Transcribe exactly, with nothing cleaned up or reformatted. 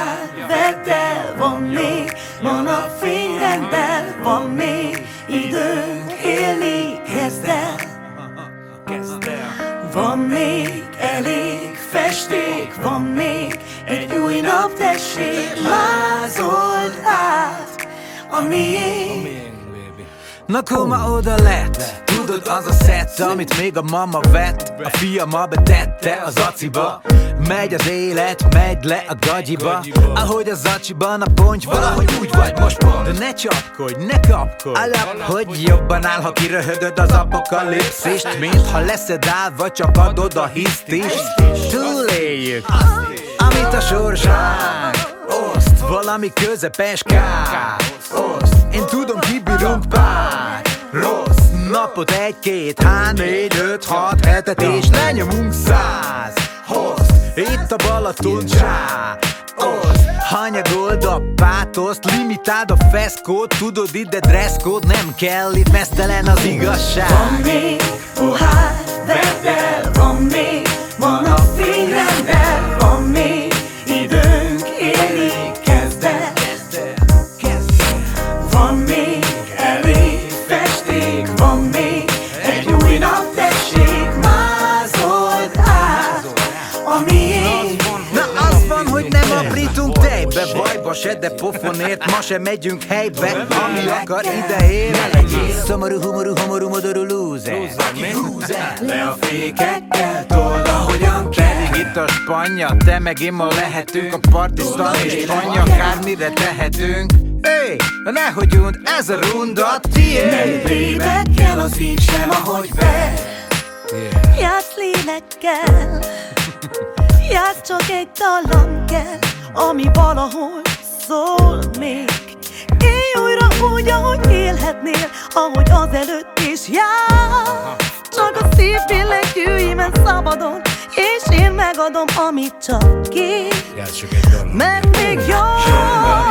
pohár, vedd el, van még, van a fényrendel, van még időnk élni, kezd el. Van még elég festék, van még egy új nap, tessék, mázold át a miénk. Na koma oda lett, tudod az a szett, amit még a mama vett, a fiama betette az aciba. Megy az élet, megy le a gagyiba, ahogy a zacsiban a ponty, valahogy úgy vagy most pont. De ne csapkodj, ne kapkodj, alap, hogy jobban áll, ha kiröhögöd az apokalipszist, mint ha leszed állva, csak adod a hisztist. Túléljük, amit a sorsánk oszt, valami közepes káosz oszt. Én tudom, kibírunk pár rossz napot, egy-két, há, négy, öt, hat, hetet, és lenyomunk száz hozt. Itt a Balaton csá oszt, hanyagold a pátoszt, limitáld a feszkót, tudod, ide dresszkód, nem kell, itt mesztelen az igazság. Van még pohár, vedd el, van még, van a fényrendel, van még időnk élni, kezd el. Van még elég festék, van még egy új nap, tessék, mázold át a miénk. Na az van, hogy nem aprítunk tejbe, bajba se, de pofonért ma se megyünk helybe, ami akar ide ér. Szomorú, humorú, homorú, modorú lúzer. Le a fékekkel, told ahogyan kell. Itt a Spanya, te meg én ma lehetünk a partisztan és Spanya, akármire tehetünk. Hé, nehogy und, ez a runda tiéd. Nem playback kell, az így sem, ahogy be. Játsz lélekkel, játsz, csak egy dallam kell, ami valahol szól még. Élj újra úgy, ahogy élhetnél, ahogy azelőtt is jár. Csak a szív billentyűimen szabadon, és én megadom, amit csak kér. Mert még jól